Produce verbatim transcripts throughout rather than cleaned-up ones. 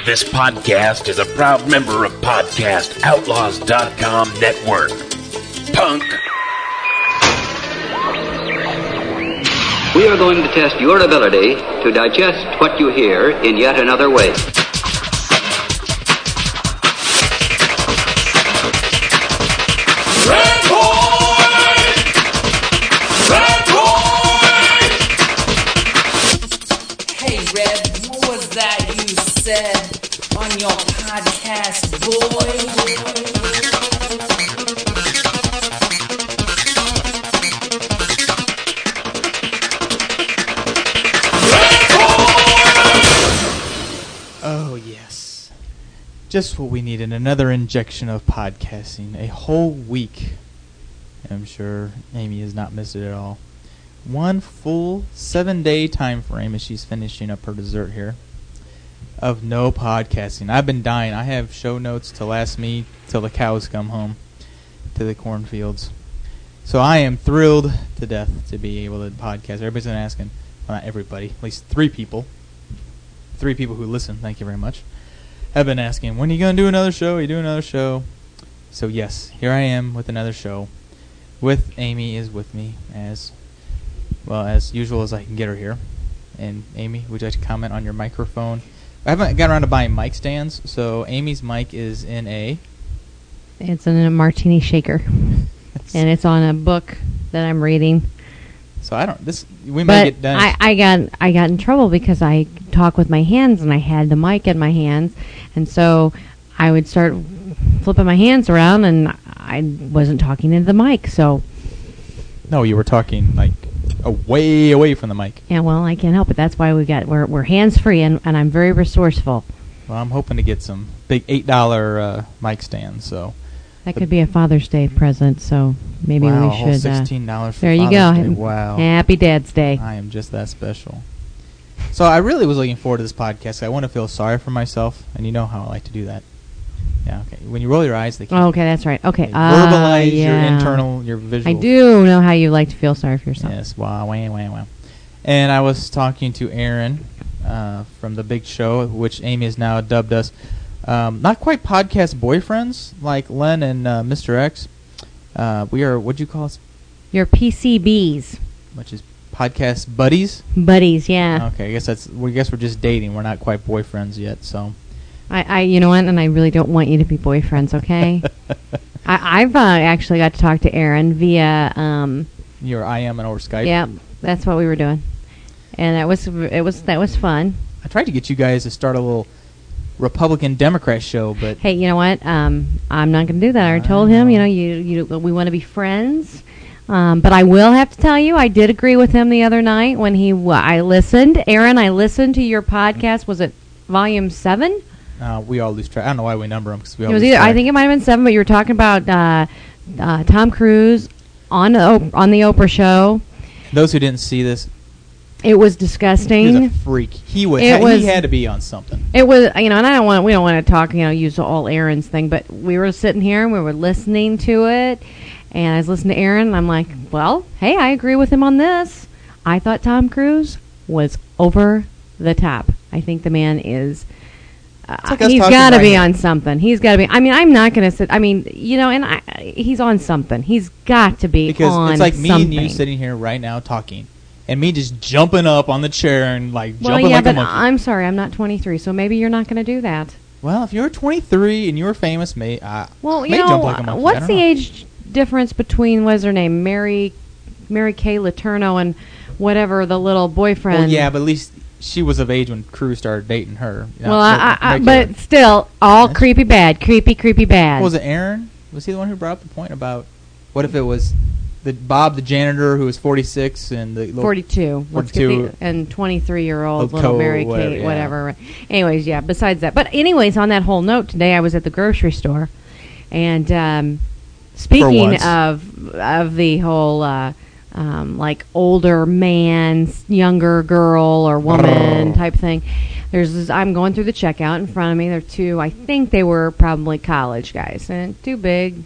This podcast is a proud member of podcast outlaws dot com network. Punk. We are going to test your ability to digest what you hear in yet another way. Red Boy! Red Boy! Hey, Red, what was that you said on your podcast, boy? Oh, yes. Just what we needed, another injection of podcasting. A whole week. I'm sure Amy has not missed it at all. One full seven-day time frame as she's finishing up her dessert here of no podcasting. I've been dying. I have show notes to last me till the cows come home to the cornfields. So I am thrilled to death to be able to podcast. Everybody's been asking, well, not everybody, at least three people. Three people who listen, thank you very much, have been asking, when are you going to do another show? Are you doing another show? So yes, here I am with another show. With Amy is with me as well as usual as I can get her here. And Amy, would you like to comment on your microphone? I haven't got around to buying mic stands, so Amy's mic is in a... It's in a martini shaker. And it's on a book that I'm reading. So I don't... This we but may get done. I, I got I got in trouble because I talk with my hands and I had the mic in my hands, and so I would start flipping my hands around and I wasn't talking into the mic. So no, you were talking like way away from the mic. Yeah, well, I can't help it. That's why we got we're we're hands free, and, and I'm very resourceful. Well, I'm hoping to get some big eight dollar uh, mic stands. So. That could be a Father's Day present, so maybe wow, we should. sixteen dollars uh, for there Father's you Day. go. Wow. Happy Dad's Day. I am just that special. So I really was looking forward to this podcast. I want to feel sorry for myself, and you know how I like to do that. Yeah, okay. When you roll your eyes, they can't. Oh, okay, that's right. Okay. Uh, verbalize uh, yeah. your internal, your visual. I do know how you like to feel sorry for yourself. Yes, wow, wow, wow, wow. And I was talking to Aaron uh, from The Big Show, which Amy has now dubbed us. Um, not quite podcast boyfriends like Len and uh, Mister X. Uh, we are, what'd you call us? Your P C Bs. Which is podcast buddies? Buddies, yeah. Okay, I guess that's. We guess we're just dating. We're not quite boyfriends yet, so. I, I you know what? And I really don't want you to be boyfriends, okay? I, I've uh, actually got to talk to Aaron via. Um, Your I am and over Skype. Yeah, that's what we were doing, and that was it was that was fun. I tried to get you guys to start a little Republican Democrat show, but hey, you know what? Um, I'm not going to do that. I already told him, you know, you you we want to be friends. Um, but I will have to tell you, I did agree with him the other night when he w- I listened. Aaron, I listened to your podcast. Was it volume seven? Uh, we all lose track. I don't know why we number them because we all It was lose either. track. I think it might have been seven, but you were talking about uh, uh, Tom Cruise on the Op- on the Oprah show. Those who didn't see this, it was disgusting. He was a freak. He was. It ha- was he had to be on something. It was, you know, and I don't want. We don't want to talk, you know, use all Aaron's thing, but we were sitting here and we were listening to it, and I was listening to Aaron, and I'm like, well, hey, I agree with him on this. I thought Tom Cruise was over the top. I think the man is. Uh, like us he's talking got to right be now. on something. He's got to be. I mean, I'm not going to sit. I mean, you know, and I, he's on something. He's got to be Because on it's like me something. and you sitting here right now talking, and me just jumping up on the chair and like Well, jumping yeah, like a but monkey. I'm sorry, I'm not twenty-three, so maybe you're not going to do that. Well, if you're twenty-three and you were famous, may I Well, may you know, jump like a monkey. I what's don't the know. age difference between, what's her name, Mary Mary Kay Letourneau and whatever, the little boyfriend? Well, yeah, but at least she was of age when Cruz started dating her. You know, Well, Mary- I, I, Mary Kay- but still, all Yes. creepy bad, creepy, creepy bad. was it Aaron? Was he the one who brought up the point about what if it was the Bob the janitor who was forty-six and the little forty-two. Let's get forty-two the, and twenty-three-year-old Little little Co- Mary whatever, Kate, yeah. whatever. Anyways, yeah, besides that. But anyways, on that whole note, today I was at the grocery store, and um, speaking once. of of the whole uh, um, like older man, younger girl or woman Oh. type thing, there's this, I'm going through the checkout in front of me. There are two, I think they were probably college guys, and two big,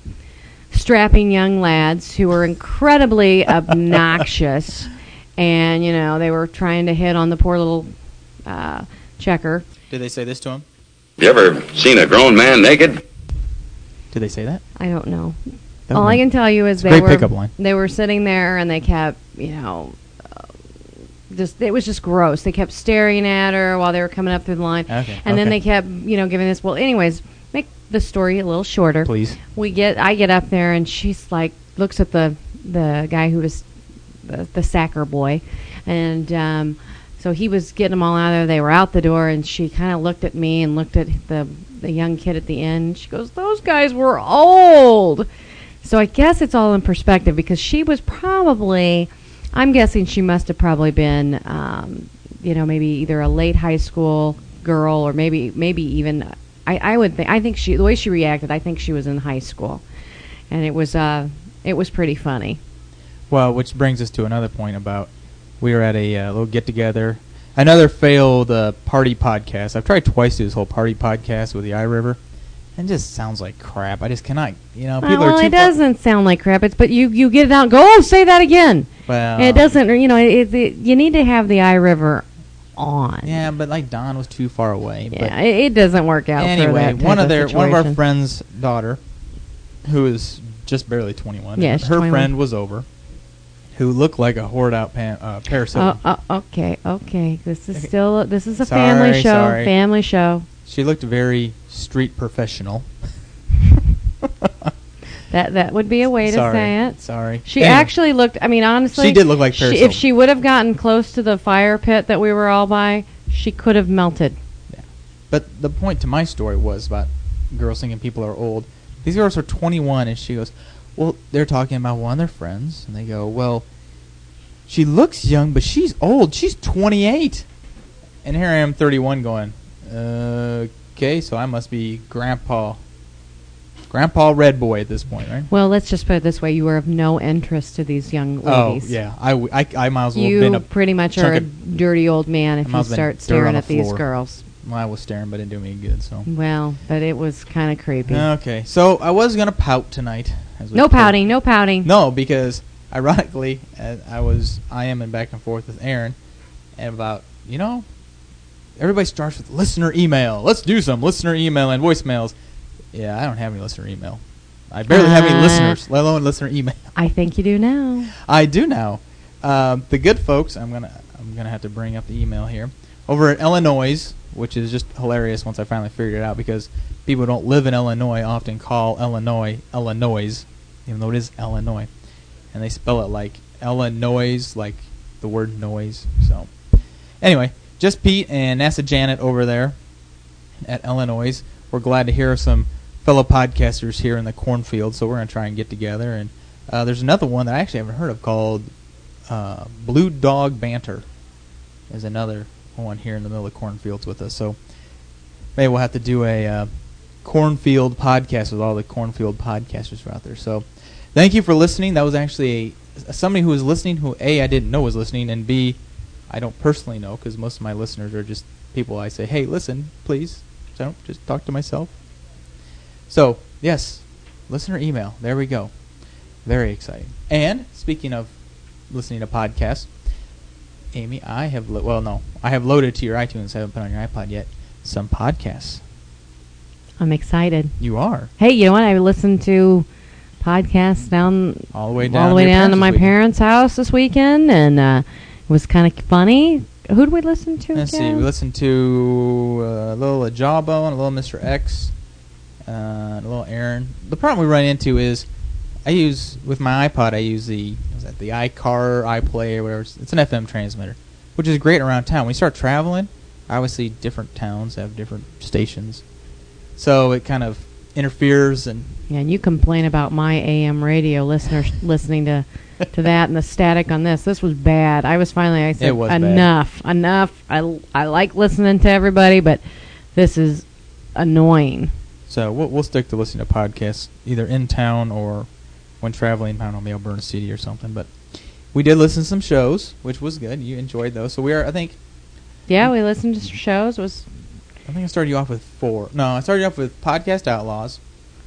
strapping young lads who were incredibly obnoxious, and you know they were trying to hit on the poor little uh, checker. Did they say this to him? You ever seen a grown man naked? Did they say that? I don't know. That All would I be- can tell you is it's a they great were pickup line. they were sitting there and they kept, you know, uh, just it was just gross. They kept staring at her while they were coming up through the line, Okay, and then okay. they kept, you know, giving this. Well, anyways, make the story a little shorter. Please. We get, I get up there and she's like, looks at the the guy who was the, the sacker boy, and um, so he was getting them all out of there. They were out the door, and she kind of looked at me and looked at the the young kid at the end. She goes, "Those guys were old." So I guess it's all in perspective because she was probably, I'm guessing she must have probably been, um, you know, maybe either a late high school girl or maybe maybe even, I, I would think, I think she, the way she reacted, I think she was in high school. And it was, uh, it was pretty funny. Well, which brings us to another point about we were at a uh, little get-together. Another failed uh, party podcast. I've tried twice to do this whole party podcast with the iRiver. And it just sounds like crap. I just cannot, you know, people well, are too it far- doesn't sound like crap. It's but you you get it out. And go, oh, say that again. Well, And it doesn't. You know, it, it, you need to have the iRiver on. Yeah, but like Don was too far away. Yeah, but it, it doesn't work out. anyway, for that type one of their one of our situation. friends' daughter, who is just barely twenty-one. Yeah, she's her twenty-one. friend was over, who looked like a hoard out pan, uh, Paris Hilton. Oh, oh, okay, okay. This is Okay. still this is a Sorry, family show. sorry. Family show. She looked very street professional. That that would be a way to Sorry, say it. sorry. She Anyway, actually looked. I mean, honestly, She did look like she, Paris if Hilton. she would have gotten close to the fire pit that we were all by, she could have melted. But the point to my story was about girls thinking people are old. These girls are twenty-one, and she goes, well, they're talking about one of their friends, and they go, well, she looks young, but she's old. She's twenty-eight. And here I am, thirty-one, going, uh, okay, so I must be Grandpa, Grandpa Red Boy at this point, right? Well, let's just put it this way: you were of no interest to these young ladies. Oh, yeah. I, w- I, I might as well have You been a... pretty much chunk are a of- dirty old man if I you might have been start dirt staring on the at these floor. girls. Well, I was staring, but it didn't do me good, so... Well, but it was kind of creepy. Okay, so I was going to pout tonight. as we no told- pouting, no pouting. No, because ironically, uh, I was I am in back and forth with Aaron, and about you know, everybody starts with listener email. Let's do some listener email and voicemails. Yeah, I don't have any listener email. I barely have any Uh, listeners, let alone listener email. I think you do now. I do now. Um, the good folks, I'm gonna I'm gonna have to bring up the email here over at Illinois, which is just hilarious once I finally figured it out because people who don't live in Illinois often call Illinois Illinois, even though it is Illinois, and they spell it like Illinois, like the word noise. So anyway, just Pete and NASA Janet over there at Illinois. We're glad to hear some fellow podcasters here in the cornfield, so we're going to try and get together. And uh, there's another one that I actually haven't heard of called uh, Blue Dog Banter. There's another one here in the middle of the cornfields with us. So maybe we'll have to do a uh, cornfield podcast with all the cornfield podcasters who are out there. So thank you for listening. That was actually a, somebody who was listening who, A, I didn't know was listening, and B, I don't personally know because most of my listeners are just people I say, hey, listen, please. So I don't just talk to myself. So, yes, listener email. There we go. Very exciting. And speaking of listening to podcasts, Amy, I have, lo- well, no, I have loaded to your iTunes. I haven't put on your iPod yet. Some podcasts. I'm excited. You are. Hey, you know what? I listened to podcasts down All the way down all the to way your down to parents' my this weekend. parents' house this weekend, and uh, it was kind of funny. Who did we listen to? Let's see. again? We listened to uh, a little of Jawbone, a little Mister X, uh, and a little Aaron. The problem we run into is I use, with my iPod, I use the, what is that, the iCar, iPlay, or whatever. It's it's an F M transmitter, which is great around town. When you start traveling, obviously different towns have different stations. So it kind of interferes and... Yeah, and you complain about my A M radio listeners listening to to that and the static on this. This was bad. I was finally, I said, It was bad. enough, enough. I, I like listening to everybody, but this is annoying. So we'll, we'll stick to listening to podcasts either in town or when traveling. I don't know, maybe I'll burn a C D or something. But we did listen to some shows, which was good. You enjoyed those. So we are, I think... Yeah, we listened to some shows. It was I think I started you off with four. No, I started you off with Podcast Outlaws.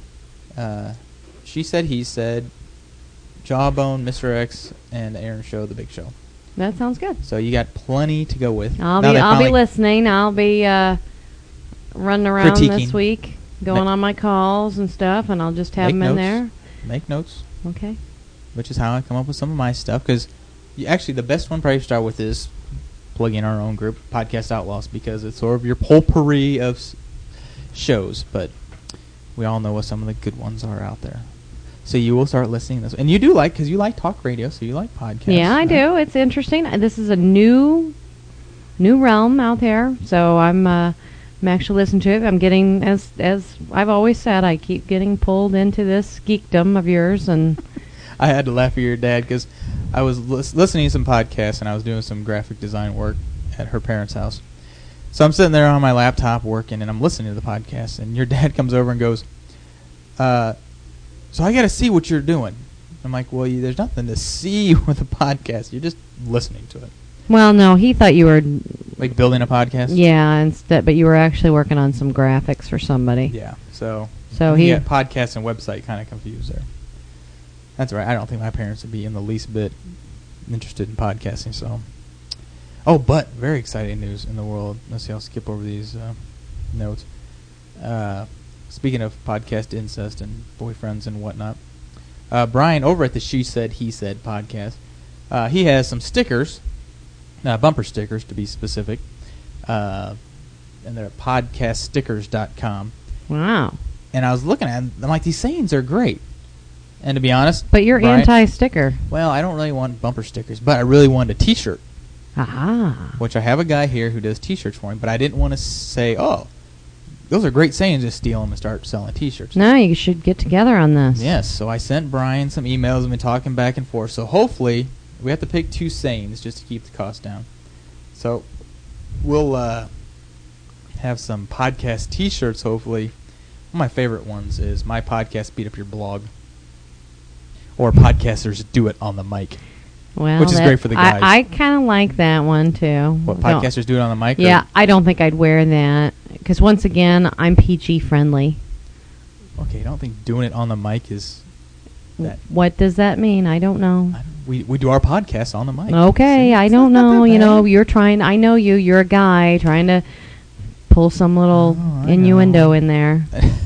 Uh, she Said, He Said, Jawbone, Mister X, and Aaron Show, The Big Show. That sounds good. So you got plenty to go with. I'll Now be they I'll be finally- listening. I'll be uh, running around Critiquing. this week, going Ma- on my calls and stuff, and I'll just have Make them in notes. there. Make notes, Okay. which is how I come up with some of my stuff. Because actually, the best one probably to start with is plug in our own group, Podcast Outlaws, because it's sort of your potpourri of s- shows. But we all know what some of the good ones are out there. So you will start listening to this, and you do like because you like talk radio, so you like podcasts. Yeah, I right? do. It's interesting. Uh, This is a new, new realm out there. So I'm, uh, I'm actually listening to it. I'm getting, as as I've always said, I keep getting pulled into this geekdom of yours, and I had to laugh at your dad because I was lis- listening to some podcasts and I was doing some graphic design work at her parents' house. So I'm sitting there on my laptop working and I'm listening to the podcast, and your dad comes over and goes, uh, so I got to see what you're doing. I'm like, well, you, there's nothing to see with a podcast. You're just listening to it. well, no, he thought you were, Like building a podcast? yeah, instead, but you were actually working on some graphics for somebody. Yeah. So, So he he, got podcast and website kind of confused there. That's right. I don't think my parents would be in the least bit interested in podcasting. So, oh, but very exciting news in the world. Let's see. I'll skip over these uh, notes. Uh, speaking of podcast incest and boyfriends and whatnot, uh, Brian over at the She Said He Said podcast, uh, he has some stickers, uh, bumper stickers to be specific, uh, and they're at podcast stickers dot com. wow. And I was looking at them, I'm like, these sayings are great. And to be honest, But you're Brian- anti-sticker. Well, I don't really want bumper stickers, but I really wanted a T-shirt, Aha. which I have a guy here who does T-shirts for me. But I didn't want to say, oh, those are great sayings, just steal them and start selling T-shirts. No, you should get together on this. Yes, so I sent Brian some emails and been talking back and forth. So hopefully, we have to pick two sayings just to keep the cost down. So we'll uh, have some podcast T-shirts, hopefully. One of my favorite ones is My Podcast Beat Up Your Blog. Or Podcasters Do It on the Mic. Well, Which is that- great for the guys. I, I kind of like that one too. What, Don't- Podcasters Do It on the Mic? or- Yeah, I don't think I'd wear that because once again, I'm P G friendly. Okay, I don't think doing it on the mic is that. What does that mean? I don't know. I don't, we we do our podcast on the mic. Okay, See, I it's don't not that know. You bad. know, you're trying. I know you. You're a guy trying to pull some little Oh, I innuendo know. in there.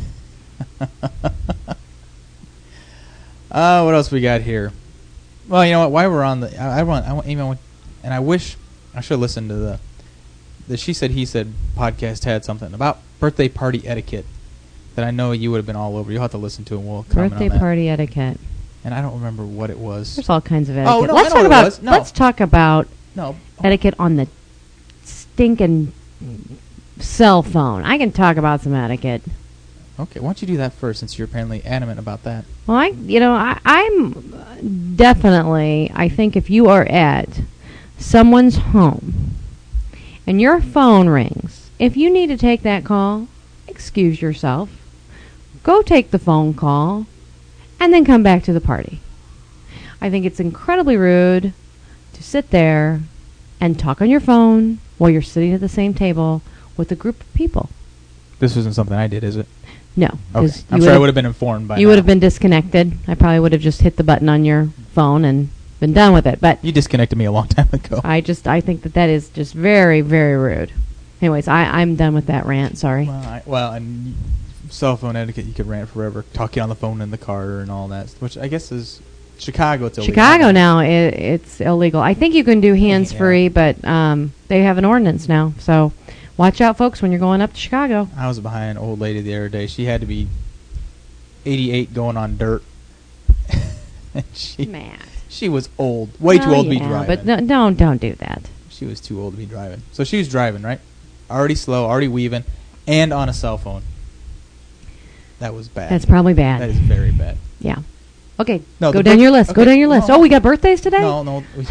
Uh, what else we got here? Well, you know what? While we're on the, I, I want, I want, you know, and I wish I should listen to the, the She Said He Said podcast had something about birthday party etiquette that I know you would have been all over. You'll have to listen to it. And we'll comment Birthday on that. party etiquette. And I don't remember what it was. There's all kinds of Oh, etiquette. no, I let's know talk what it about. was. No. Let's talk about No. etiquette on the stinking cell phone. I can talk about some etiquette. Okay, why don't you do that first, since you're apparently adamant about that? Well, I, you know, I, I'm definitely, I think if you are at someone's home and your phone rings, if you need to take that call, excuse yourself, go take the phone call, and then come back to the party. I think it's incredibly rude to sit there and talk on your phone while you're sitting at the same table with a group of people. This isn't something I did, is it? No. Okay. 'cause I'm you sure I would've- would have been informed by You now. would have been disconnected. I probably would have just hit the button on your phone and been done with it. But You disconnected me a long time ago. I just, I think that that is just very, very rude. Anyways, I, I'm done with that rant. Sorry. Well, I, well, and cell phone etiquette, you could rant forever, talking on the phone in the car and all that, which I guess is Chicago. It's illegal. Chicago now, it, it's illegal. I think you can do hands free, Yeah. but um, they have an ordinance now. So watch out, folks, when you're going up to Chicago. I was behind an old lady the other day. She had to be eighty-eight going on dirt. And she Matt. she was old, way too Well, old to be yeah, driving. But no, don't, don't do that. She was too old to be driving. So she was driving, right? Already slow, already weaving, and on a cell phone. That was bad. That's probably bad. That is very bad. Yeah. Okay, No, go the down birth- your list. Go okay, down your list. no. Oh, we got birthdays today? No, no. we-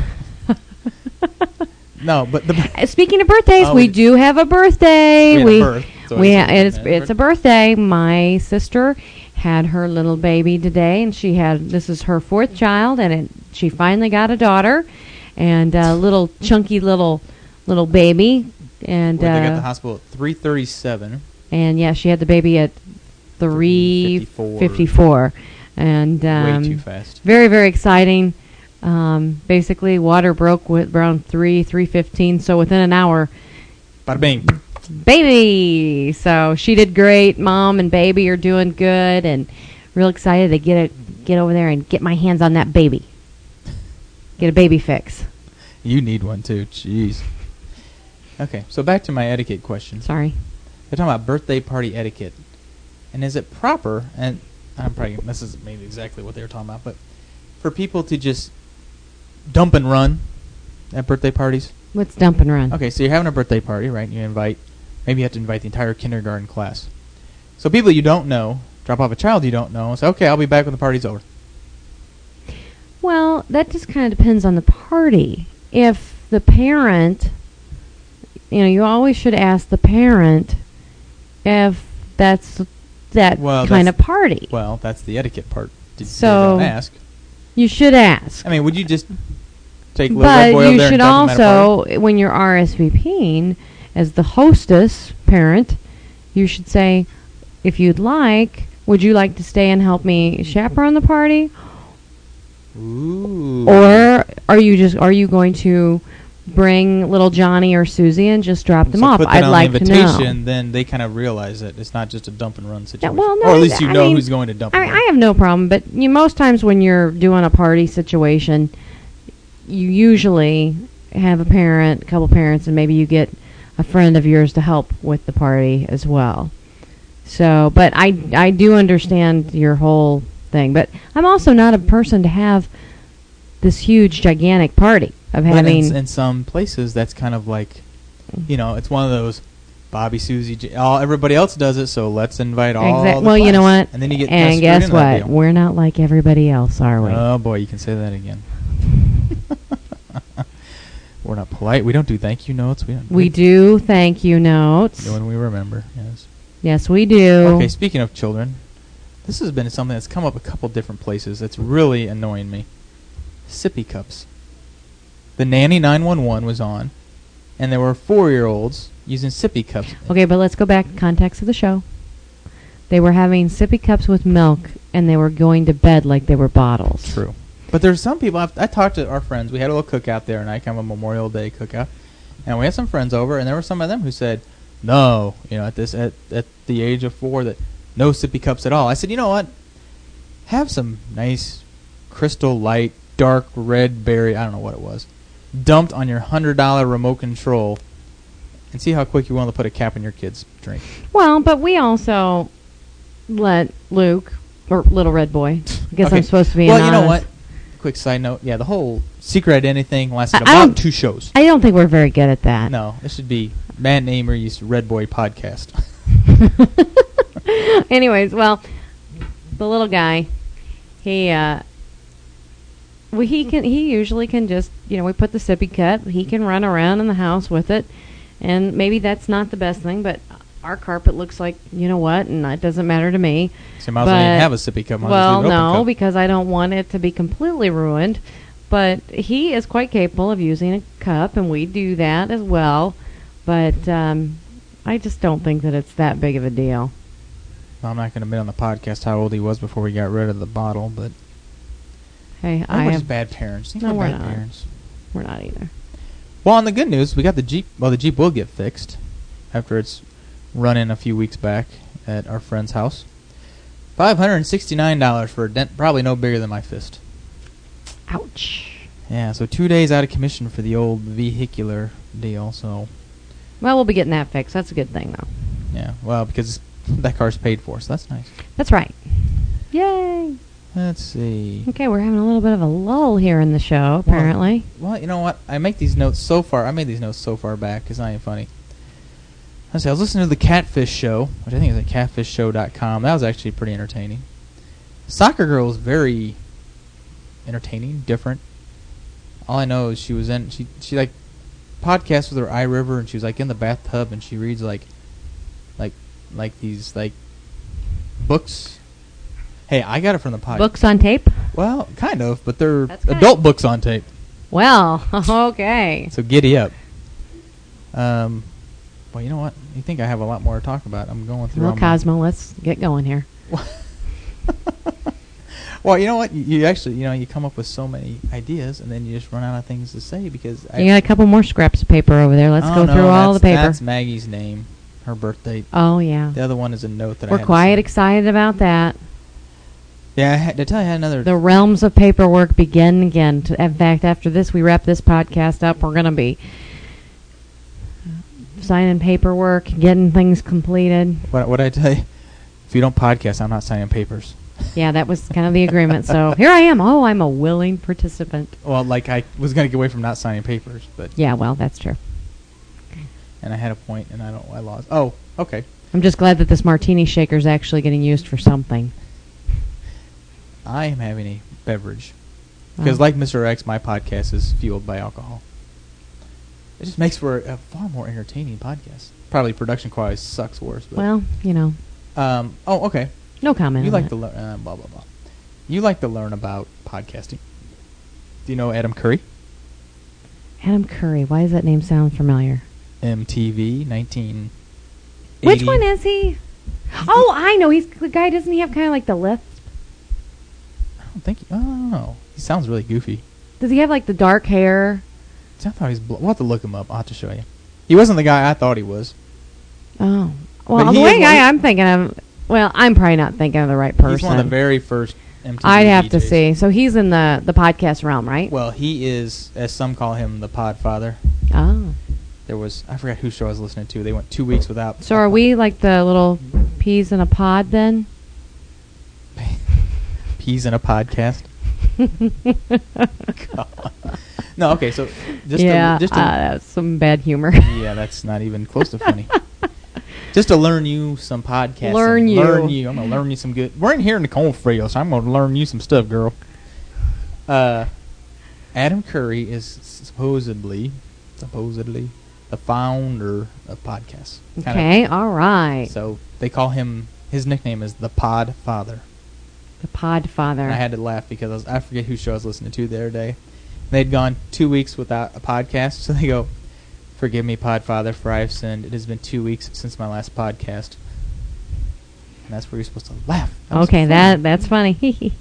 no, but the Uh, Speaking of birthdays, Oh, we we- do have a birthday. We had a birth, so we it's ha- a- it's yeah, it's a birthday. My sister had her little baby today, and she had this is her fourth child, and it, she finally got a daughter, and a little chunky little little baby, and Wait, they got the uh, hospital at three thirty-seven. and yeah, she had the baby at three fifty-four. fifty-four, and um, Way too fast. very very exciting. Um, basically, water broke with around three three fifteen. So within an hour, Bada bing. baby. So she did great. Mom and baby are doing good, and real excited to get it, get over there and get my hands on that baby. Get a baby fix. You need one too. Jeez. Okay, so back to my etiquette question. Sorry. They're talking about birthday party etiquette, and is it proper? And I'm probably this is maybe exactly what they were talking about, but for people to just dump and run at birthday parties. What's dump and run? Okay, so you're having a birthday party, right? You invite, maybe you have to invite the entire kindergarten class. So people you don't know, drop off a child you don't know, and say, okay, I'll be back when the party's over. Well, that just kind of depends on the party. If the parent, you know, you always should ask the parent if that's that Well, kind that's- of party. Well, that's the etiquette part. Did, So- you don't ask. You should ask. I mean, would you just take little red But boy over you there should and dump him at a party? also, when you're R S V Ping, as the hostess parent, you should say, if you'd like, would you like to stay and help me chaperone the party? Ooh. Or are you just are you going to bring little Johnny or Susie and just drop them So off? put that I'd on like the to know. invitation, then they kind of realize that it's not just a dump and run situation. well, no, or at least you I know mean- who's going to dump I and mean, run. I have no problem, but you most times when you're doing a party situation, you usually have a parent, a couple parents, and maybe you get a friend of yours to help with the party as well. So, but I I do understand your whole thing, but I'm also not a person to have this huge gigantic party of But having. in, in some places, that's kind of like, you know, it's one of those Bobby, Susie, J- all everybody else does it, so let's invite all. Exact- the well, you know class. what? And then you get kinda and screwed guess into that what? deal. We're not like everybody else, are we? Oh boy, you can say that again. We're not polite. We don't do thank you notes. We don't. we do thank you notes. When we remember, yes. Yes, we do. Okay, speaking of children, this has been something that's come up a couple different places. That's really annoying me. Sippy cups. The Nanny nine one one was on, and there were four-year-olds using sippy cups. Okay, but let's go back to context of the show. They were having sippy cups with milk, and they were going to bed like they were bottles. True. But there's some people, I've, I talked to our friends. We had a little cookout there, and I kind of a Memorial Day cookout. And we had some friends over, and there were some of them who said, no, you know, at this at, at the age of four, that no sippy cups at all. I said, you know what? Have some nice Crystal Light, dark red berry, I don't know what it was, dumped on your one hundred dollar remote control, and see how quick you're willing to put a cap in your kid's drink. Well, but we also let Luke, or Little Red Boy, I guess Okay. I'm supposed to be Well, you know honest. what? Quick side note. Yeah, the whole secret identity thing lasted I- I about don't- two shows. I don't think we're very good at that. No, this should be Matt Amory's Red Boy podcast. Anyways, well, the little guy, he, uh, well, he can, he usually can just, you know, we put the sippy cup, he can run around in the house with it, and maybe that's not the best thing, but our carpet looks like, you know what, and it doesn't matter to me. So might as well even But- have a sippy cup. Might as Well, leave it open no, cup. because I don't want it to be completely ruined. But he is quite capable of using a cup, and we do that as well. But um, I just don't think that it's that big of a deal. Well, I'm not going to admit on the podcast how old he was before we got rid of the bottle, but Hey, I I we're have, just bad parents. These No, are we're bad not. parents. we're not either. Well, on the good news, we got the Jeep. Well, the Jeep will get fixed after it's run in a few weeks back at our friend's house. five hundred sixty-nine dollars for a dent, probably no bigger than my fist. Ouch. Yeah, so two days out of commission for the old vehicular deal. So, Well, we'll be getting that fixed. That's a good thing, though. yeah, well, because that car's paid for, so that's nice. That's right. Yay. Let's see. Okay, we're having a little bit of a lull here in the show, apparently. Well, you know what? I make these notes so far. I made these notes so far back. It's not even funny. Let's see. I was listening to the Catfish Show, which I think is at catfish show dot com. That was actually pretty entertaining. Soccer Girl was very entertaining, different. All I know is she was in. She she like podcasts with her iRiver, and she was like in the bathtub, and she reads like like like these like books. Hey, I got it from the podcast. Books on tape? Well, kind of, but they're That's good. adult books on tape. Well, okay. So giddy up. Um, well, you know what? You think I have a lot more to talk about? I'm going through. Well, all my- Cosmo, let's get going here. Well, you know what? You, you actually, you know, you come up with so many ideas, and then you just run out of things to say because I, You got a couple more scraps of paper over there. Let's oh, go no, through all the that's- paper. That's Maggie's name. her birth date. Oh, yeah. The other one is a note that I We're had to quite sign. excited about that. Yeah, I had, did I tell you I had another... The realms of paperwork begin again. To- In fact, after this, we wrap this podcast up, we're going to be signing paperwork, getting things completed. What what I tell you? If you don't podcast, I'm not signing papers. Yeah, that was kind of the agreement. So here I am. Oh, I'm a willing participant. Well, like I was going to get away from not signing papers, but... Yeah, well, that's true. And I had a point, and I don't... I lost. Oh, okay. I'm just glad that this martini shaker is actually getting used for something. I am having a beverage. Because Oh. like Mister X, my podcast is fueled by alcohol. It just makes for a far more entertaining podcast. Probably production quality sucks worse. But Well, you know, Um. Oh, okay. no comment. You on like that. to learn... Uh, blah, blah, blah. You like to learn about podcasting. Do you know Adam Curry? Adam Curry. Why does that name sound familiar? M T V, nineteen eighty. Which one is he? Oh, I know. He's the guy. Doesn't he have kind of like the lisp? I don't think... I don't know. He sounds really goofy. Does he have like the dark hair? See, I thought he was... Bl- we'll have to look him up. I'll have to show you. He wasn't the guy I thought he was. Oh, But well, he the is way one- I, I'm thinking of. Well, I'm probably not thinking of the right person. He's one of the very first M T V I'd have to D Js. see. So he's in the the podcast realm, right? Well, he is, as some call him, the Podfather. Oh. There was... I forgot whose show I was listening to. They went two weeks without... So are we like the little peas in a pod then? Peas in a podcast? God. No, okay, so... just yeah, to, just to, uh, that's some bad humor. yeah, that's not even close to funny. Just to learn you some podcasting. Learn you. Learn you. I'm going to learn you some good... We're in here in the cold field, so I'm going to learn you some stuff, girl. Uh, Adam Curry is supposedly... Supposedly... the founder of podcasts. Kind Okay, all right. Of, so they call him... His nickname is the Podfather. The Podfather. And I had to laugh because I, was, I forget whose show I was listening to the other day. They'd gone two weeks without a podcast, so they go, "Forgive me, Podfather, for I have sinned. It has been two weeks since my last podcast." And that's where you're supposed to laugh. That was Okay, funny. that that's funny.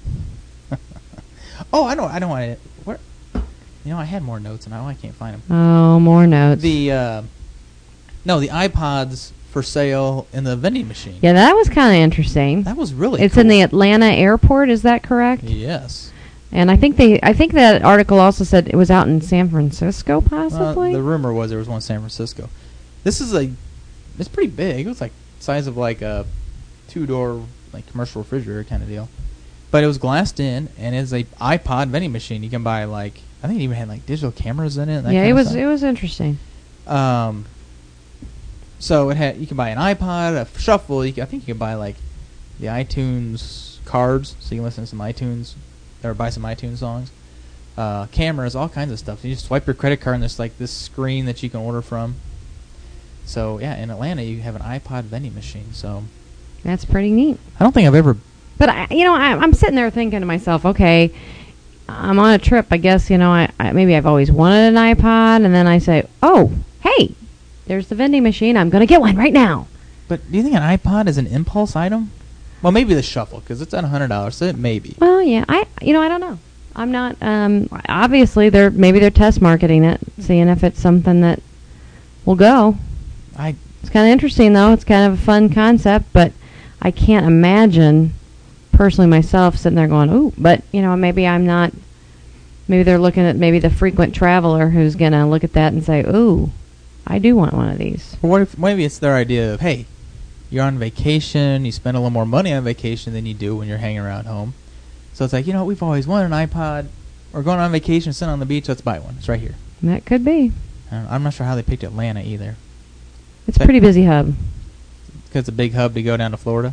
Oh, I know. I don't want to. What? You know, I had more notes, and now I can't find them. Oh, more notes. The uh, no, the iPods for sale in the vending machine. Yeah, that was kind of interesting. That was really. It's cool. in the Atlanta airport, is that correct? Yes. And I think they, I think that article also said it was out in San Francisco, Uh, possibly. the rumor was there was one in San Francisco. This is a, it's pretty big. It was like size of like a two-door like commercial refrigerator kind of deal, but it was glassed in and it's a iPod vending machine. You can buy like I think it even had like digital cameras in it. And that yeah, kind it of was stuff. it was interesting. Um, so it had you can buy an iPod, a shuffle. You can, I think you can buy like the iTunes cards, so you can listen to some iTunes or buy some iTunes songs. Uh, cameras, all kinds of stuff. You just swipe your credit card and there's like this screen that you can order from. So yeah, in Atlanta you have an iPod vending machine. So That's pretty neat. I don't think I've ever. But I, you know, I, I'm sitting there thinking to myself, okay, I'm on a trip. I guess you know, I, I maybe I've always wanted an iPod, and then I say, oh, hey, there's the vending machine. I'm gonna get one right now. But do you think an iPod is an impulse item? Well, maybe the shuffle because it's at a hundred dollars. So it may be. Well, yeah, I you know I don't know. I'm not. Um, obviously, they're maybe they're test marketing it, seeing if it's something that will go. I It's kind of interesting though. It's kind of a fun concept, but I can't imagine personally myself sitting there going, "Ooh," but you know, maybe I'm not. Maybe they're looking at maybe the frequent traveler who's gonna look at that and say, "Ooh, I do want one of these." Or what if maybe it's their idea of, hey, you're on vacation, you spend a little more money on vacation than you do when you're hanging around home. So it's like, you know, we've always wanted an iPod. We're going on vacation, sitting on the beach, let's buy one. It's right here. And that could be. I don't, I'm not sure how they picked Atlanta either. It's a pretty busy hub. Because it's a big hub to go down to Florida.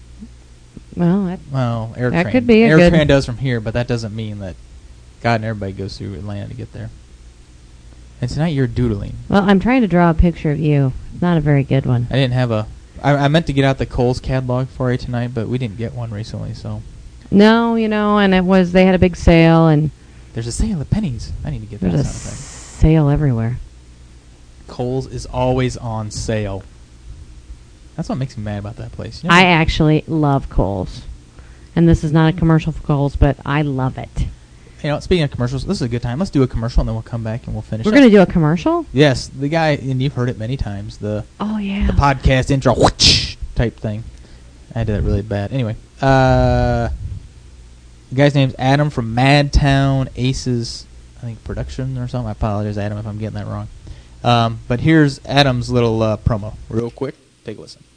Well, that, Well, AirTran. That could be a AirTran good- does from here, but that doesn't mean that God and everybody goes through Atlanta to get there. And tonight you're doodling. well, I'm trying to draw a picture of you. It's not a very good one. I didn't have a... I, I meant to get out the Kohl's catalog for you tonight, but we didn't get one recently, so... No, you know, and it was they had a big sale, and There's a sale at Penny's. I need to get that there's a sound effect. sale everywhere. Kohl's is always on sale. That's what makes me mad about that place. You know, I actually love Kohl's. And this is not a commercial for Kohl's, but I love it. you know, speaking of commercials, this is a good time. Let's do a commercial, and then we'll come back and we'll finish We're up. going to do a commercial? Yes, the guy, and you've heard it many times, the Oh, yeah. the podcast intro whoosh, type thing. I did it really bad. Anyway, uh, the guy's name's Adam from Madtown Aces, I think, production or something. I apologize, Adam, if I'm getting that wrong. Um, but here's Adam's little uh, promo. Real quick, take a listen.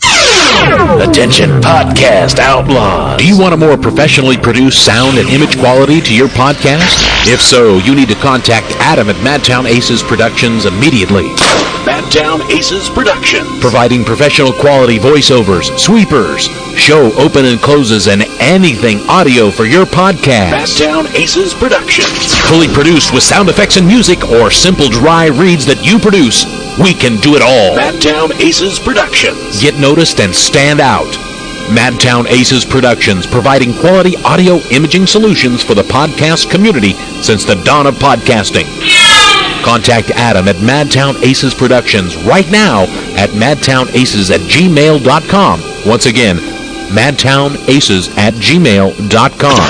Attention, podcast outlaws. Do you want a more professionally produced sound and image quality to your podcast? If so, you need to contact Adam at Madtown Aces Productions immediately. Madtown Aces Productions. Providing professional quality voiceovers, sweepers, show open and closes, and anything audio for your podcast. Madtown Aces Productions. Fully produced with sound effects and music, or simple dry reads that you produce. We can do it all. Madtown Aces Productions. Get noticed and stand out. Madtown Aces Productions, providing quality audio imaging solutions for the podcast community since the dawn of podcasting. Contact Adam at Madtown Aces Productions right now at madtownaces at gmail dot com. Once again, madtownaces at gmail dot com.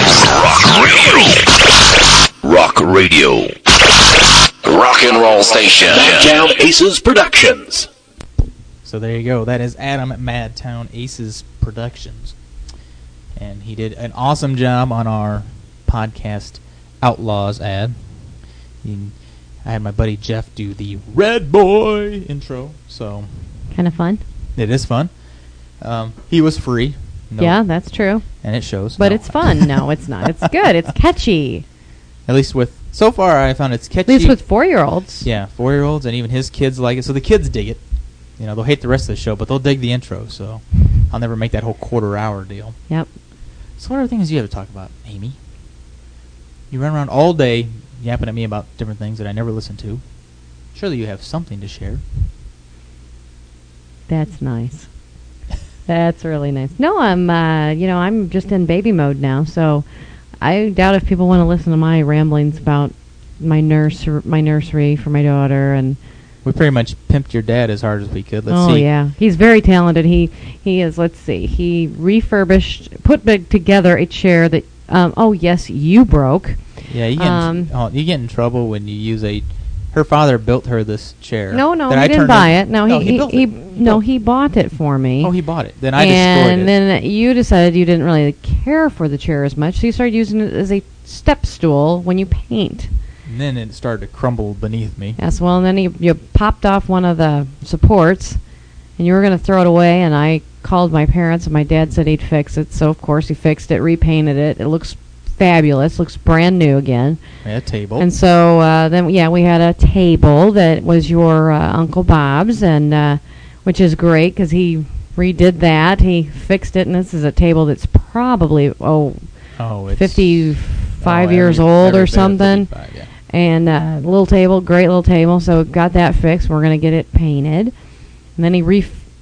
Rock Radio. Rock Radio. Rock and roll station. Madtown Aces Productions. So there you go. That is Adam at Madtown Aces Productions. And he did an awesome job on our podcast Outlaws ad. He, I had my buddy Jeff do the Red Boy intro. So Kind of fun. it is fun. Um, he was free. No, Yeah, that's true. and it shows. But No. it's fun. No, it's not. It's good. It's catchy. At least with, so far I found it's At catchy. least with four-year-olds. Yeah, four-year-olds, and even his kids like it. So the kids dig it. You know, they'll hate the rest of the show, but they'll dig the intro. So I'll never make that whole quarter-hour deal. Yep. So what are the things you have to talk about, Amy? You run around all day yapping at me about different things that I never listen to. Surely you have something to share. That's nice. That's really nice. No, I'm, uh, you know, I'm just in baby mode now, so I doubt if people want to listen to my ramblings about my nurse, my nursery for my daughter, and We pretty much pimped your dad as hard as we could. Let's oh see. yeah, he's very talented. He he is. Let's see. He refurbished, put back together a chair that. Um, oh yes, you broke. Yeah, you get, in, Um, oh, you get in trouble when you use a... Her father built her this chair. No, no, that he I didn't turned buy in- it. No, no he he, he, built he it. no, built- he bought it for me. Oh, he bought it. Then I destroyed and it. then you decided you didn't really care for the chair as much, so you started using it as a step stool when you paint. And then it started to crumble beneath me. Yes, well, and then you, you popped off one of the supports, and you were going to throw it away, and I called my parents, and my dad said he'd fix it, so of course he fixed it, repainted it. It looks fabulous, looks brand new again. We had a table. And so uh, then, yeah, we had a table that was your uh, Uncle Bob's, and uh, which is great because he redid that. He fixed it, and this is a table that's probably, oh, oh, it's... fifty-five oh, years every- old every or bit of something. fifty-five, yeah. And uh, little table, great little table. So got that fixed. We're going to get it painted. And then he re-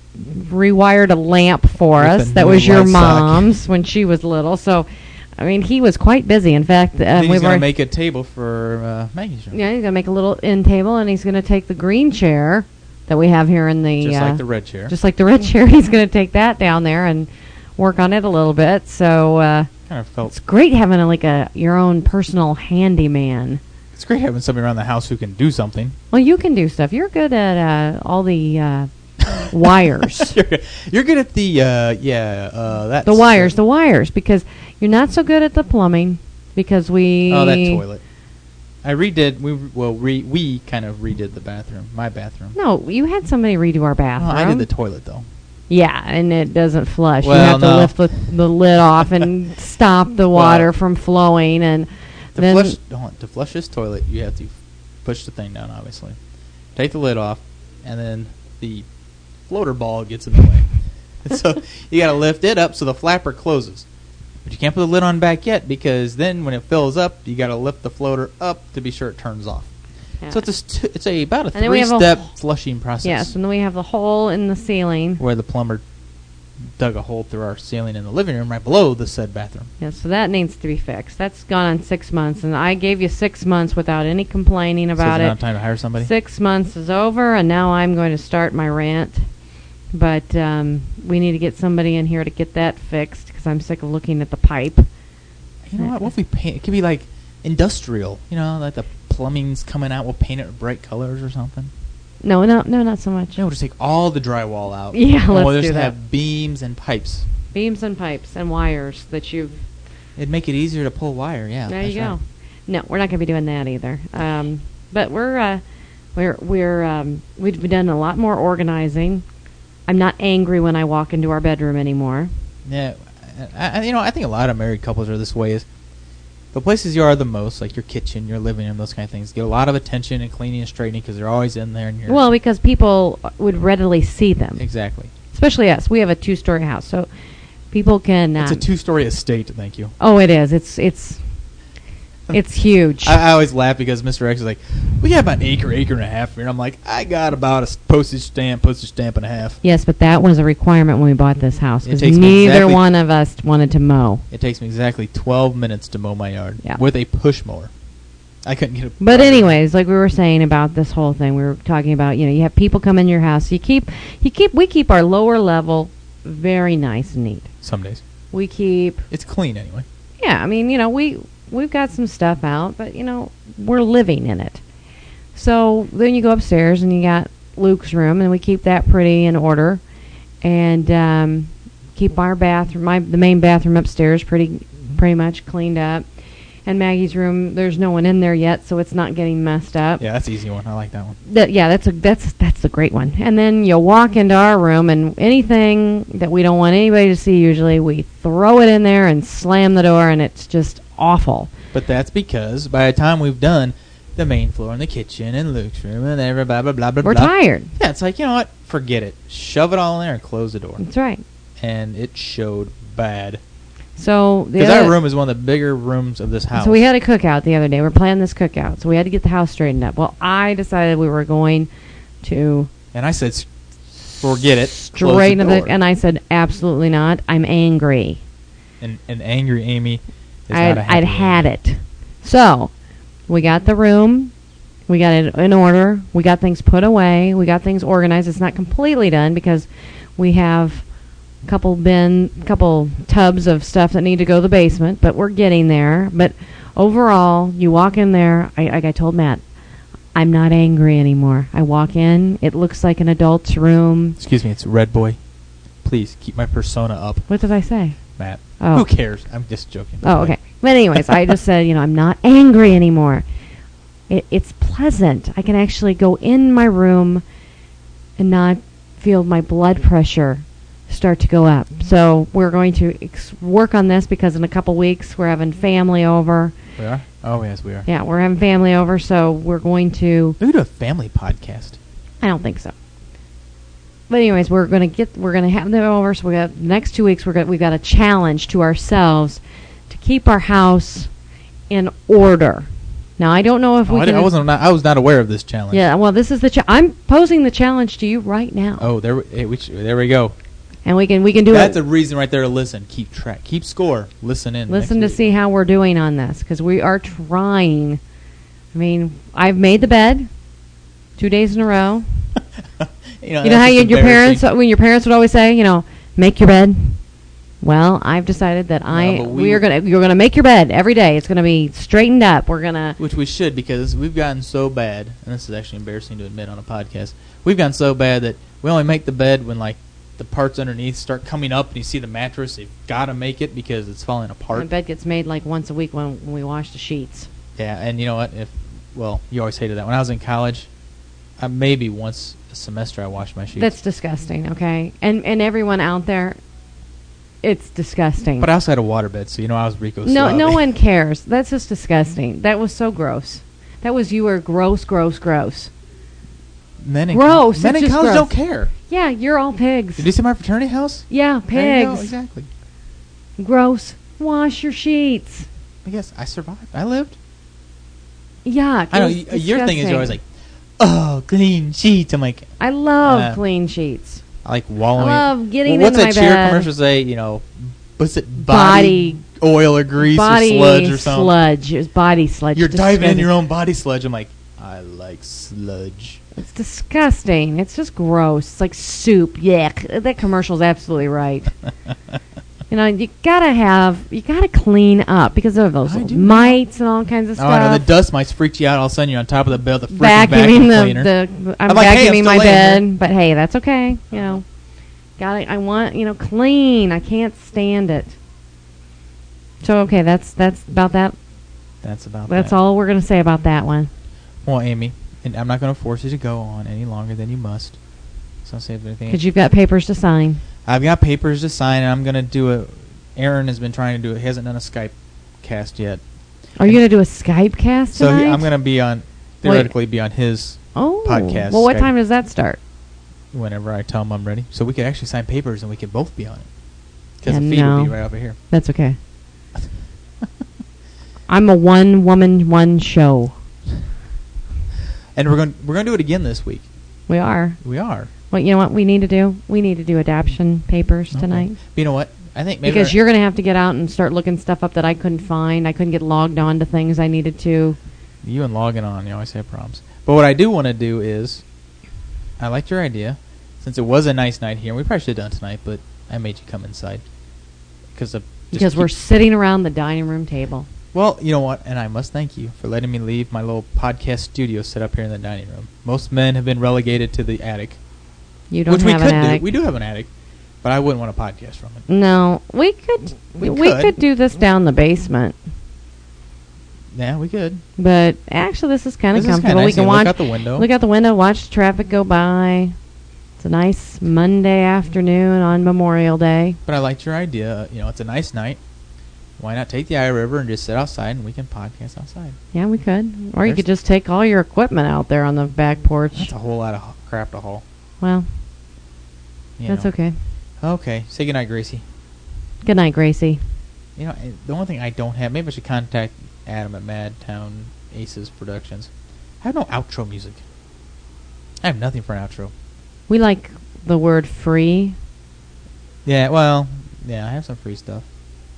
rewired a lamp for With us a that new was your light socket. mom's when she was little. So, I mean, he was quite busy. In fact, uh, Then we've he's going already- to make a table for uh, Maggie's room. yeah, he's going to make a little end table, and he's going to take the green chair that we have here in the... Just uh, like the red chair. Just like the red chair. He's going to take that down there and work on it a little bit. So uh, kind of felt... it's great having a, like a your own personal handyman. It's great having somebody around the house who can do something. Well, you can do stuff. You're good at uh, all the uh, wires. you're, good- you're good at the, uh, yeah, uh, that's... The wires, the wires, because you're not so good at the plumbing. Because we... Oh, that toilet. I redid, we well, re, we kind of redid the bathroom, my bathroom. No, you had somebody redo our Oh, bathroom. I did the toilet, though. Yeah, and it doesn't flush. you Well, have to no. lift the, the lid off and stop the water Well, from flowing. And To then flush, hold on, to flush this toilet, you have to push the thing down, obviously. Take the lid off, and then the floater ball gets in the way. And so you got to lift it up so the flapper closes. But you can't put the lid on back yet, because then when it fills up, you got to lift the floater up to be sure it turns off. yeah. So it's a st- it's a about a And then we have a three-step wh- flushing process. Yes, and then we have the hole in the ceiling. Where the plumber dug a hole through our ceiling in the living room right below the said bathroom. Yeah, so that needs to be fixed. That's gone on six months, and I gave you six months without any complaining So about is it it. not time to hire somebody? Six months is over, and now I'm going to start my rant. But um, we need to get somebody in here to get that fixed because I'm sick of looking at the pipe. You know what? What if we paint? It could be like industrial. You know, like the plumbing's coming out. We'll paint it with bright colors or something. No, no, no, not so much. No, we'll just take all the drywall out. Yeah, and let's we'll do just that. have beams and pipes. Beams and pipes and wires that you've. It'd make it easier to pull wire. Yeah. There that's you go. right. No, we're not going to be doing that either. Um, but we're uh, we're we're um, we've done a lot more organizing. I'm not angry when I walk into our bedroom anymore. Yeah, I, I, you know, I think a lot of married couples are this way. Is the places you are the most, like your kitchen, your living room, those kind of things, get a lot of attention and cleaning and straightening because they're always in there. And you're Well, because people would readily see them, exactly. especially us. We have a two-story house, so people can. Um, It's a two-story estate. Thank you. Oh, it is. It's it's it's huge. I, I always laugh because Mister X is like, "We got about an acre, acre and a half here," and I'm like, "I got about a s- postage stamp, postage stamp and a half." Yes, but that was a requirement when we bought this house It because takes me neither exactly- one of us wanted to mow. It takes me exactly twelve minutes to mow my yard Yeah. with a push mower. I couldn't get a. But anyways, like we were saying about this whole thing, we were talking about, you know, you have people come in your house. You keep, you keep, we keep our lower level very nice and neat. Some days We keep, it's clean anyway. yeah, I mean, you know, we we've got some stuff out, but you know, we're living in it. So then you go upstairs and you got Luke's room, and we keep that pretty in order, and um, keep our bathroom, my the main bathroom upstairs, pretty pretty much cleaned up. And Maggie's room, there's no one in there yet, so it's not getting messed up. Yeah, that's an easy one. I like that one. That, yeah, that's a that's that's the great one. And then you'll walk into our room, and anything that we don't want anybody to see, usually we throw it in there and slam the door, and it's just awful. But that's because by the time we've done the main floor and the kitchen and Luke's room and everybody, blah, blah, blah, blah, We're blah. tired. Yeah, it's like, you know what? Forget it. Shove it all in there and close the door. That's right. And it showed bad. So the Because our other- room is one of the bigger rooms of this house. So we had a cookout the other day. We're planning this cookout, so we had to get the house straightened up. Well, I decided we were going to And I said, "S- forget it. Close straighten the the, door." and I said, absolutely not. I'm angry. And, and angry Amy is I'd, not a happy I'd had Amy. it. So we got the room. We got it in order. We got things put away. We got things organized. It's not completely done because we have a couple bin, couple tubs of stuff that need to go to the basement, but we're getting there. But overall, you walk in there. I, like I told Matt, I'm not angry anymore. I walk in. It looks like an adult's room. Excuse me, it's Red Boy. Please keep my persona up, What did I say? Matt. Oh. Who cares? I'm just joking. Oh, okay. But anyways, I just said, you know, I'm not angry anymore. It, it's pleasant. I can actually go in my room and not feel my blood pressure start to go up. So we're going to ex- work on this because in a couple weeks we're having family over. We are? Oh, yes, we are. Yeah, we're having family over, so we're going to. We could do a family podcast. I don't think so. But anyways, we're going to get. We're going to have them over. So we got the next two weeks. We're going. We've got a challenge to ourselves to keep our house in order. Now I don't know if Oh, we I, can. di- I wasn't. Not, I was not aware of this challenge. Yeah. Well, this is the. Cha- I'm posing the challenge to you right now, Oh, there. we- Hey, we sh- there we go. and we can we can do That's it. a reason right there to listen. Keep track. Keep score. Listen in. Listen to next week. see how we're doing on this because we are trying. I mean, I've made the bed two days in a row. you know, You know how that's you, just your parents, embarrassing. when your parents would always say, you know, make your bed. Well, I've decided that I but we- we are gonna you're gonna make your bed every day. It's gonna be straightened up. We're gonna. Which we should, because we've gotten so bad, and this is actually embarrassing to admit on a podcast. We've gotten so bad that we only make the bed when like the parts underneath start coming up, and you see the mattress. You've got to make it because it's falling My apart. bed gets made like once a week when, when we wash the sheets. Yeah, and you know what? If well, you always hated that. When I was in college, uh, maybe once a semester I washed my sheets. That's disgusting. Okay, and and everyone out there, it's disgusting. But I also had a waterbed, so you know I was Rico. no, no Suave. one cares. That's just disgusting. That was so gross. That was you were gross, gross, gross. Men in Gross, Men it's in just college gross. don't care. Yeah, you're all pigs. Did you see my fraternity house? Yeah, There you go, pigs. exactly. Gross. Wash your sheets. I guess I survived. I lived. Yuck. I know. It's y- Your thing is disgusting. you're always like, oh, clean sheets. I'm like, I love Uh, clean sheets. I like wallowing. I love getting well, what's into that my cheer bed. commercial say? You know, what's it? Body, Body- oil or grease body or sludge or something. sludge. It was body sludge. You're diving in Disgusting. your own body sludge. I'm like, I like sludge. It's disgusting. It's just gross. It's like soup. Yuck. That commercial's absolutely right. You You know, you gotta have, you gotta clean up because of those I little do. mites and all kinds of Oh, stuff. I know the dust mites freaked you out. All of a sudden, you're on top of the bed, the freaking vacuuming vacuum the, cleaner. the I'm, I'm like, hey, I'm vacuuming still my laying bed, but hey, that's okay. You know, got it. I want you know clean. I can't stand it. So okay, that's that's about that. That's about. That's that. all we're gonna say about that one. Well, Amy, and I'm not going to force you to go on any longer than you must. So I'll say if anything. Because you've got papers to sign. I've got papers to sign, and I'm going to do it. Aaron has been trying to do it. He hasn't done a Skype cast yet. Are you gonna do a Skype cast So tonight? he, I'm going to be on, theoretically, be on his oh, podcast. Well, what Skype time does that start? Whenever I tell him I'm ready. So we could actually sign papers, and we could both be on it. Because Yeah, the feed no. would be right over here. That's okay. I'm a one woman, one show. And we're going we're going to do it again this week. We are. We are. Well, you know what we need to do? We need to do adoption papers Okay. tonight. But you know what? I think maybe Because our- you're going to have to get out and start looking stuff up that I couldn't find. I couldn't get logged on to things I needed to. You and logging on, you always have problems. But what I do want to do is, I liked your idea. Since it was a nice night here, we probably should have done tonight, but I made you come inside. Cause of just Because keep- we're sitting around the dining room table. Well, you know what? And I must thank you for letting me leave my little podcast studio set up here in the dining room. Most men have been relegated to the attic. You don't which have we could an attic. do. We do have an attic. But I wouldn't want a podcast from it. No, we could. We We, could. could. do this down the basement. Yeah, we could. But actually, this is kind of This is kinda comfortable. nice. We can You watch. look out the window. Look out the window. Watch the traffic go by. It's a nice Monday afternoon on Memorial Day. But I liked your idea. You know, it's a nice night. Why not take the Eye River and just sit outside and we can podcast outside? Yeah, we could. Or you There's- could just take all your equipment out there on the back porch. That's a whole lot of h- crap to haul. Well, you that's know. okay. Okay. Say goodnight, Gracie. Good night, Gracie. You know, eh, the only thing I don't have, maybe I should contact Adam at Madtown Aces Productions. I have no outro music. I have nothing for an outro. We like the word free. Yeah, well, yeah, I have some free stuff.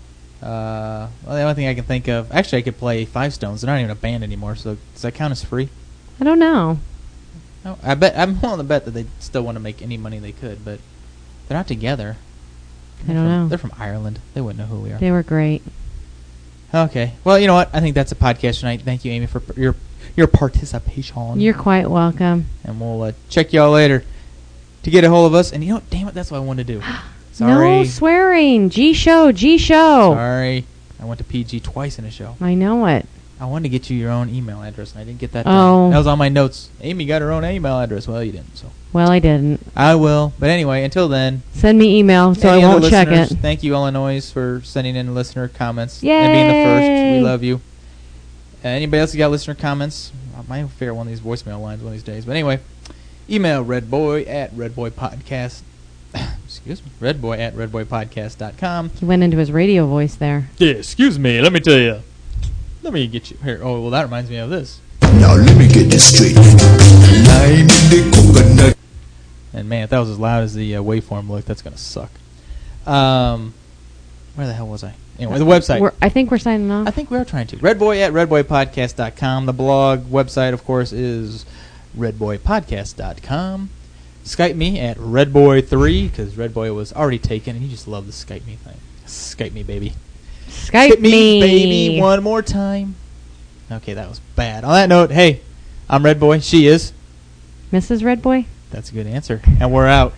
Uh, well, the only thing I can think of, actually, I could play Five Stones. They're not even a band anymore, so does that count as free? I don't know. No, I bet I'm willing to bet that they still want to make any money they could, but they're not together. I They're don't from, know. They're from Ireland. They wouldn't know who we are. They were great. Okay. Well, you know what? I think that's a podcast tonight. Thank you, Amy, for p- your your participation. You're quite welcome. And we'll uh, check y'all later to get a hold of us. And you know what? Damn it, that's what I wanted to do. Sorry. No swearing. G show. G show. Sorry. I went to P G twice in a show. I know it. I wanted to get you your own email address, and I didn't get that Oh. done. That was on my notes. Amy got her own email address. Well, you didn't, so. Well, I didn't. I will. But anyway, until then. Send me email so any I other won't check listeners, it. Thank you, Illinois, for sending in listener comments. And being the first. Yay! We love you. Uh, anybody else got listener comments? I might figure out one of these voicemail lines one of these days. But anyway, email redboy at redboypodcast. Excuse me. Redboy at redboypodcast dot com. He went into his radio voice there. Yeah, excuse me. Let me tell you. Let me get you here. Oh, well, that reminds me of this. Now let me get this straight. Lime in the coconut. And man, if that was as loud as the uh, waveform looked, that's gonna suck. Um, where the hell was I? Anyway, the website. We're, I think we're signing off. I think we are trying to. Redboy at redboypodcast dot com. The blog website, of course, is redboypodcast dot com. Skype me at redboy three because redboy was already taken, and you just love the Skype me thing. Skype me, baby. Skype Hit me, me. baby, one more time. Okay, that was bad. On that note, hey, I'm Redboy. She is. Missus Redboy? That's a good answer. And we're out.